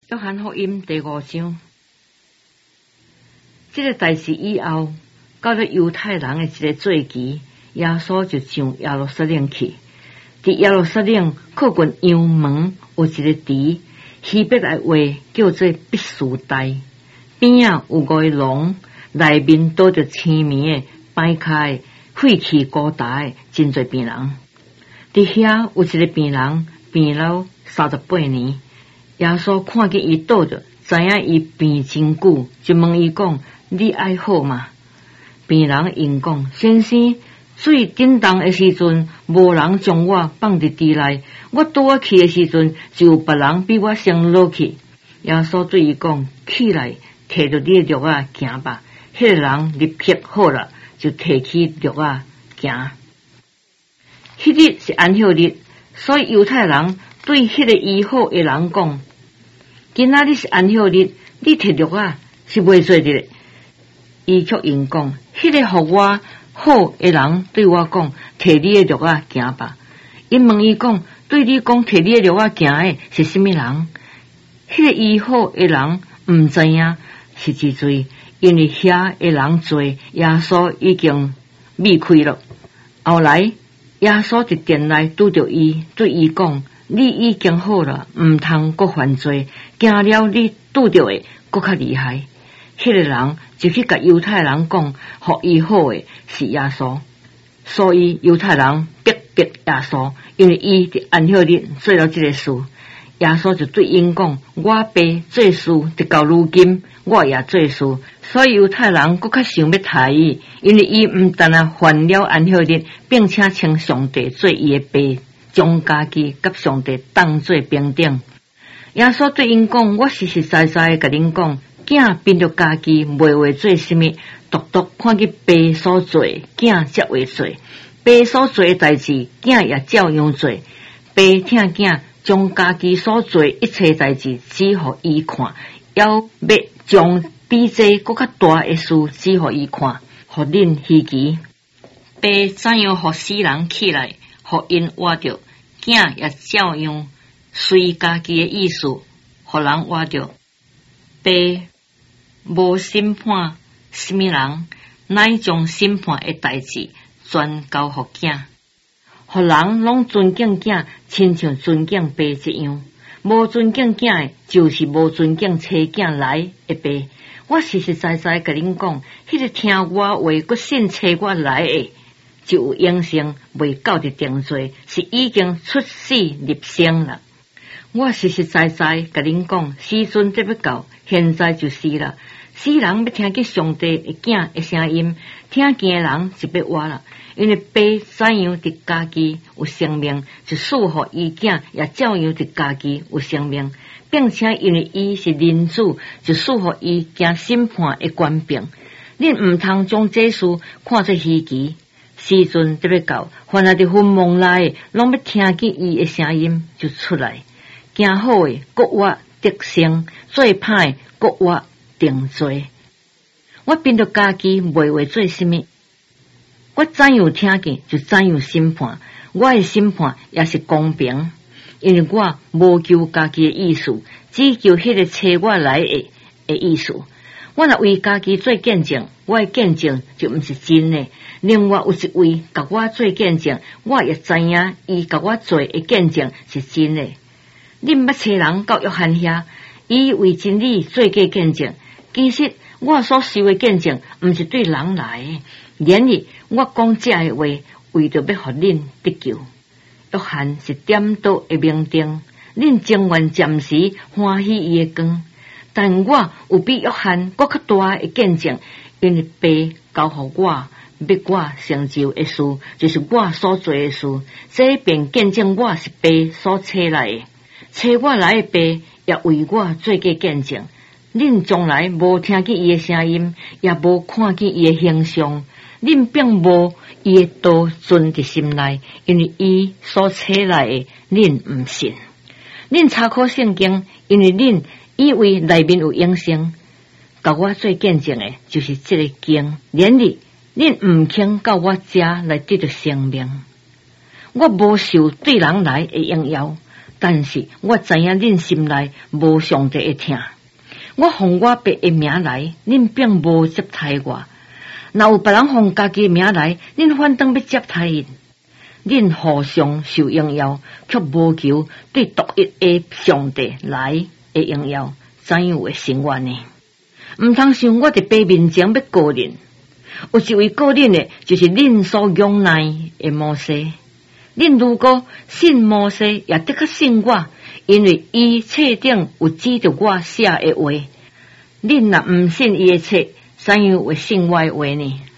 约翰福音第5章，这个代志以后，到了犹太人的一个节期，耶稣就上耶路撒冷去。伫耶路撒冷靠近羊门有一个池，希伯来话叫做毕士大，边仔有5个笼，内面倒着青面的、摆开的、废弃孤单的真侪病人。伫遐有一个病人，病了38年。耶稣看见伊倒着，知影伊病真久，就问伊讲：“你爱好吗？”病人应讲：“先生，水震动的时阵，无人将我放伫池内，我倒我去的时阵，就有别人比我先落去。”耶稣对伊讲：“起来，摕着你的褥仔行吧。”迄个人立刻好了，就摕起褥仔行。迄日是安息日，所以犹太人对迄个医好的人讲：“今仔日是安息日，你摕褥仔是袂做的。”伊却应讲：“迄个互我好的人对我讲，摕你的褥仔行吧。”因问伊讲：“对你讲摕你的褥仔行的是什么人？”迄个医好的人毋知影是一罪，因为遐的人多，耶稣已经避开了。后来耶稣伫殿内拄着伊，对伊讲：“你已经好了，毋通搁犯罪，惊了你拄着的搁较厉害。”迄个人就去甲犹太人讲，互伊好的是耶稣，所以犹太人逼耶稣，因为伊伫安息日做了这个事。耶稣就对因讲：“我爸做事直到如今，我也做事。”所以犹太人搁较想要杀伊，因为伊毋但犯了安息日，并且称上帝做伊的爸，将家己甲上帝当作平等。耶稣对因讲：“我实实在在甲恁讲，囝凭着家己袂会做什么，独独看见爸所做，囝才会做。爸所做的代志，囝也照样做。爸听囝将家己所做一切代志指互伊看，要将比这搁较大的事指互伊看，互恁稀奇。爸怎样互死人起来，互因活着，囝也照样随家己的意思，互人活着。爸无审判什么人，乃将审判的代志全交互囝，互人拢尊敬囝，亲像尊敬爸一样。无尊敬囝的，就是无尊敬找囝来的爸。我实实在在甲恁讲，迄个听我话搁信找我来的，就有永生，未到的定罪，是已经出死入生了。我实实在在甲恁讲，时阵得要到，现在就是了。死人要听见上帝的囝的声音，听见的人就要活了。因为爸怎样伫家己有生命，就赐予伊囝也照样伫家己有生命，并且因为伊是人子，就赐予伊行审判的权柄。恁毋通将这事看作稀奇，时阵得要到，凡来伫坟墓内的，拢要听见伊的声音就出来。行好的各活得生，做歹的各活定罪。我凭着家己袂会做什么，我怎样听见就怎样审判，我的审判也是公平，因为我无求家己的意思，只求迄个找我来的意思。我若为家己做见证，我的见证就毋是真的。另外有一位甲我做见证，我也知影伊甲我做的见证是真的。恁捌找人到约翰遐，伊为真理做过见证。其实我所受的见证，毋是对人来的，然而我讲这的话，为着要互恁得救。约翰是点倒的明灯，恁情愿暂时欢喜伊的光，但我有比约翰搁较大的见证，因为爸交互我，要我成就的事，就是我所做的事，这便见证我是爸所找来的。找我来的爸也为我做过见证。恁从来无听见伊的声音，也无看见伊的形象，恁并无伊的道存伫心内，因为伊所找来的恁毋信。恁查考圣经，因为恁以为内面有永生，甲我做见证的就是这个经。然而恁毋肯到我遮来得到生命。我无受对人来的应邀， 但是我知影恁心内无上帝会听。我奉我爸的名来，恁并无接待我；若有别人奉家己的名来，恁反倒要接待因。恁互相受荣耀，却无求对独一的上帝来的荣耀，怎样会成愿呢？毋通想我伫爸面前要告恁，有一位告恁的，就是恁所仰赖的摩西。恁如果信摩西，也的确信我，因为伊册顶有指着我写的话。恁若毋信伊的册，怎样会信我的话呢？